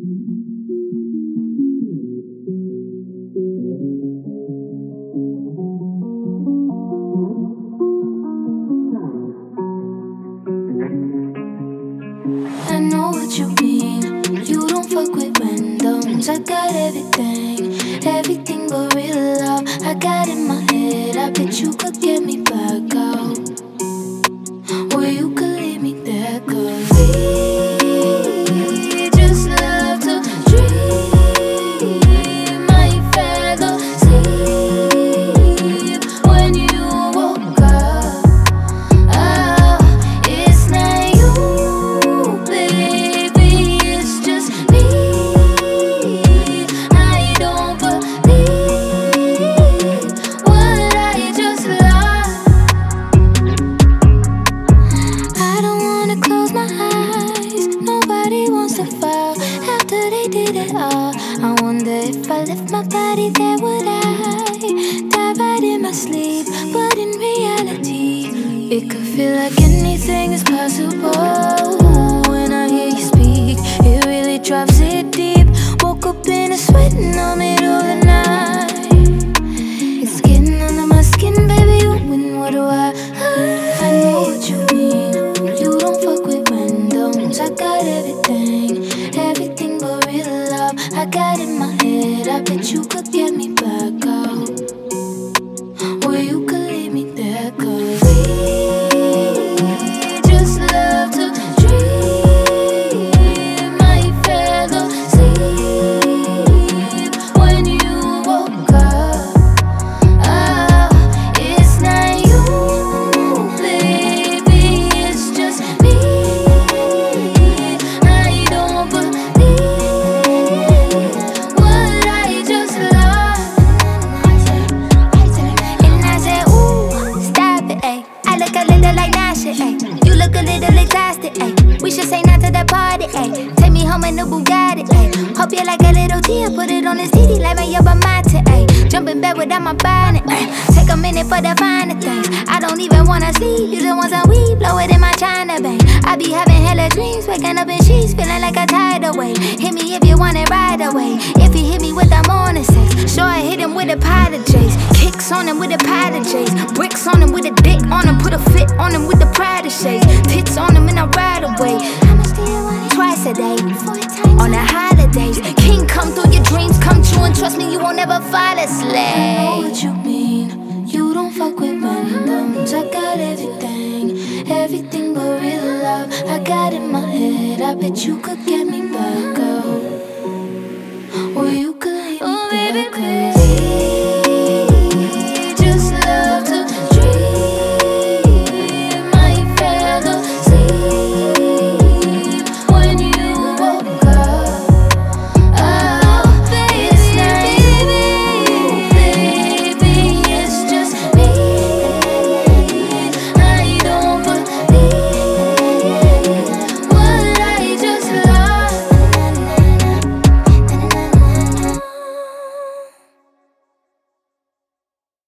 I know what you mean. You don't fuck with randoms. I got everything but real love. I got in my head. I bet you could get me back out. Or you could leave me there, 'cause we just love to dream. I fell asleep when you woke up. Oh, it's not you, baby, it's just me. I don't believe what I just lost. I don't wanna close my eyes. Nobody wants to fall after they did it all. I wonder if I left my body there, would I die right in my sleep? But in reality, it could feel like anything is possible. When I hear you speak, it really drops it deep. Woke up in a sweat in the middle of the night. It's getting under my skin, baby, you win, what do I know what you mean. You don't fuck with randoms. I got everything but real love. I got in my head. I bet you could get me back out. Or you could leave me there, 'cause we just love to dream. I fell asleep when you woke up. Oh, it's not you, baby, it's just me. I don't believe what I just lost. And I said, ooh, stop it, ayy. I look a little like Nasha, ayy. You look a little exhausted, ayy. We should say not to the party, ayy. Take me home in the Bugatti, ayy. Hope you like a little tea, put it on the CD like my yerba mate, ayy. Jump in bed without my bonnet, ayy. Take a minute for the finer things. I don't even wanna sleep, you the ones that we blow it in my China bank. I be having hella dreams, waking up in sheets, feeling like a tidal wave. Hit me if you want it right away. If he hit me with the morning sex, sure I hit him with a pot of J's. Kicks on him with a pot of J's. Bricks on him with a dick on him. Put a fit on him with the Prada shades. Tits on him and I ride away. Twice a day, on the holidays. King come through your dreams, come true, and trust me, you won't ever fall asleep. I know what you mean. You don't fuck with randoms. I got everything but real love. I got in my head. I bet you could get me